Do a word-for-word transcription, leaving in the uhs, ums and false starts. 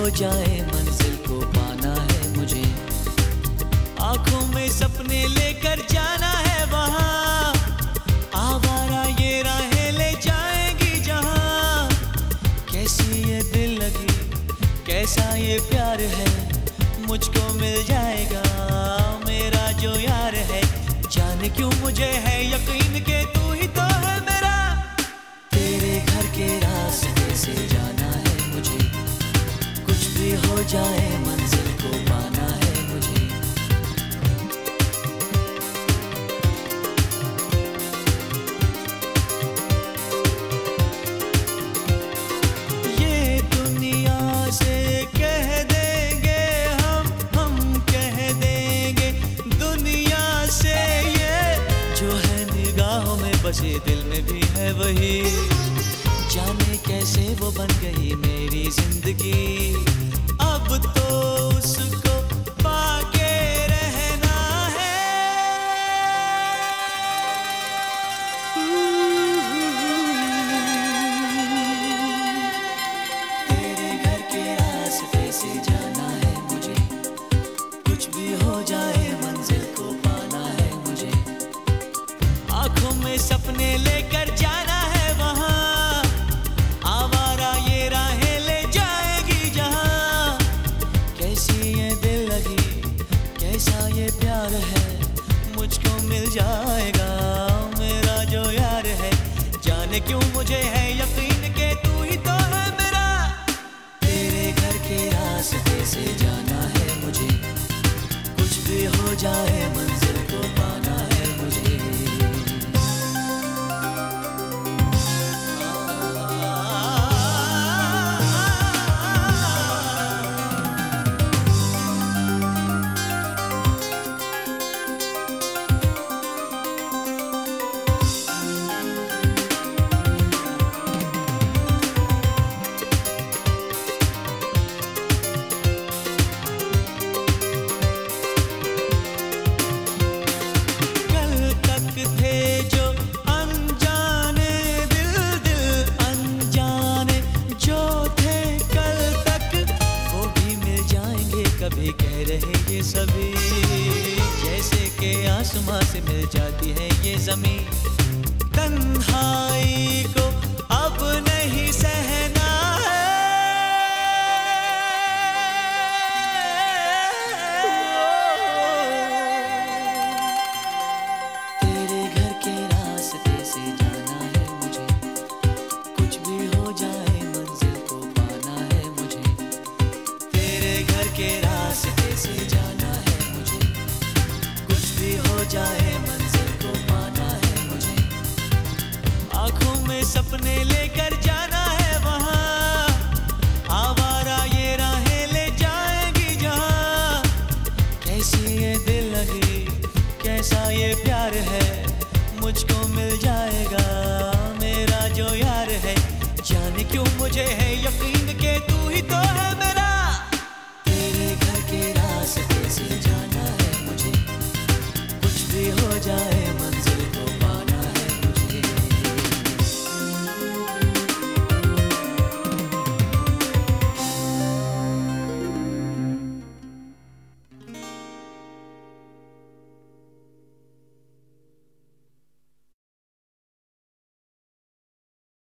हो जाए मंजिल को पाना है मुझे, आंखों में सपने लेकर जाना है वहाँ, आवारा ये राहें ले जाएंगी जहाँ। कैसी ये दिल लगी, कैसा ये प्यार है, मुझको मिल जाएगा मेरा जो यार है। जाने क्यों मुझे है यकीन के तू ही तो है मेरा, तेरे घर के रास्ते से जाना है मुझे, कुछ भी हो जाए मंजिल को पाना है मुझे। ये दुनिया से कह देंगे हम, हम कह देंगे दुनिया से, ये जो है निगाहों में बसे दिल में भी है वही। जाने कैसे वो बन गई मेरी जिंदगी, अब तो उसको पाके रहना है। तेरे घर के रास्ते से जाना है मुझे, कुछ भी हो जाए मंजिल को पाना है मुझे, आंखों में सपने लेकर जाना है वहाँ, आवारा ये राहें ले जाएगी जहाँ। कैसी ये दिल लगी, कैसा ये प्यार है, मुझको मिल जाएगा मेरा जो यार है। जाने क्यों मुझे है यकीन के तू ही तो है मेरा, तेरे घर के रास्ते से जाना है मुझे, कुछ भी हो जाए मंजिल को पाना है मुझे। थे जो अनजाने दिल दिल अनजाने जो थे कल तक, वो भी मिल जाएंगे कभी कह रहे ये सभी। जैसे कि आसमां से मिल जाती है ये जमीन, तन्हाई को अब नहीं सहना है। जाए मंजिल को पाना है मुझे, आंखों में सपने लेकर जाना है वहाँ, आवारा ये राहें ले जाएंगी जहाँ। कैसी ये दिल लगी, कैसा ये प्यार है, मुझको मिल जाएगा मेरा जो यार है। जाने क्यों मुझे है यकीन के